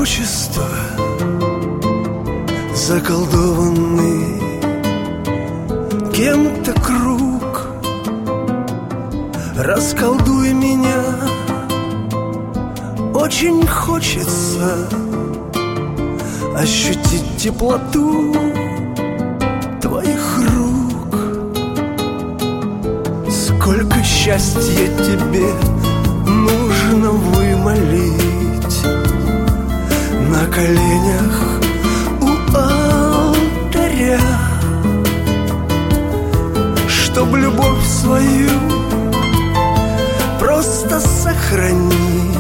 одиночество, заколдованный кем-то круг. Расколдуй меня, очень хочется ощутить теплоту твоих рук. Сколько счастья тебе нужно вымолить на коленях у алтаря, чтоб любовь свою просто сохранить,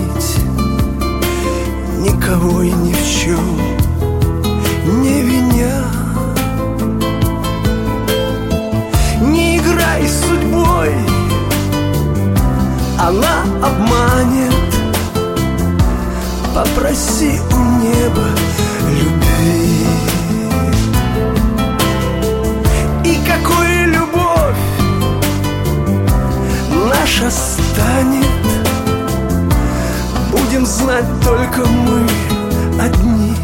никого и ни в чем не виня. Не играй с судьбой, она обманет. Попроси у неба любви. И какую любовь наша станет, будем знать только мы одни.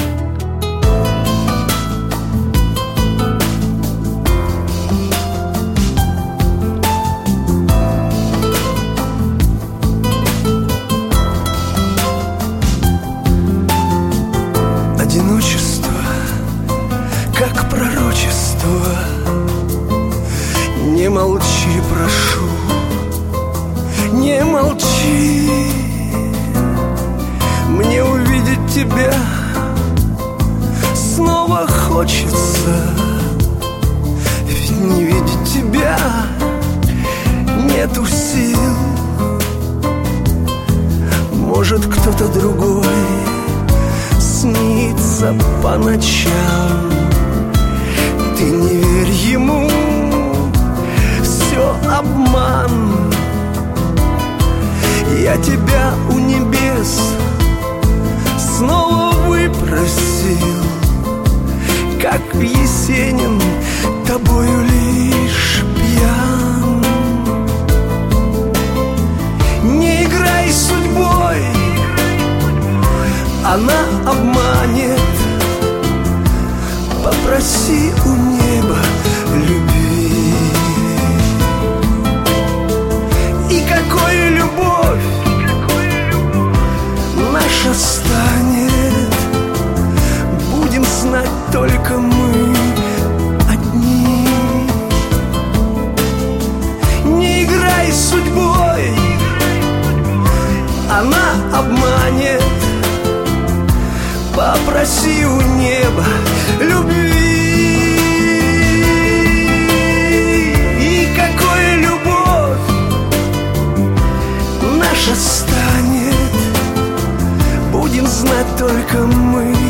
Одиночество, как пророчество. Не молчи, прошу, не молчи. Мне увидеть тебя снова хочется, ведь не видеть тебя нету сил. Может, кто-то другой снится по ночам. Ты не верь ему, все обман. Я тебя у небес снова выпросил, как Есенин, тобою лишь пьян. Не играй с судьбой, она обманет. Попроси у неба любви. И какую любовь наша станет, будем знать только мы одни. Не играй с судьбой, она обманет. Попроси у неба любви. И какую любовь наша станет, будем знать только мы